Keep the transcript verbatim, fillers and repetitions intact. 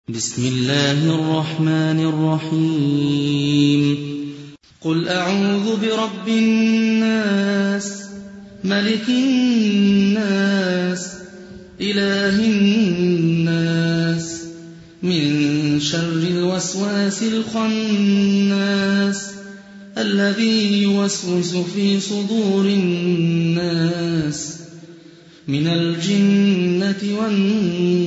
بسم الله الرحمن الرحيم قل أعوذ برب الناس ملك الناس إله الناس من شر الوسواس الخناس الذي يوسوس في صدور الناس من الجنة والناس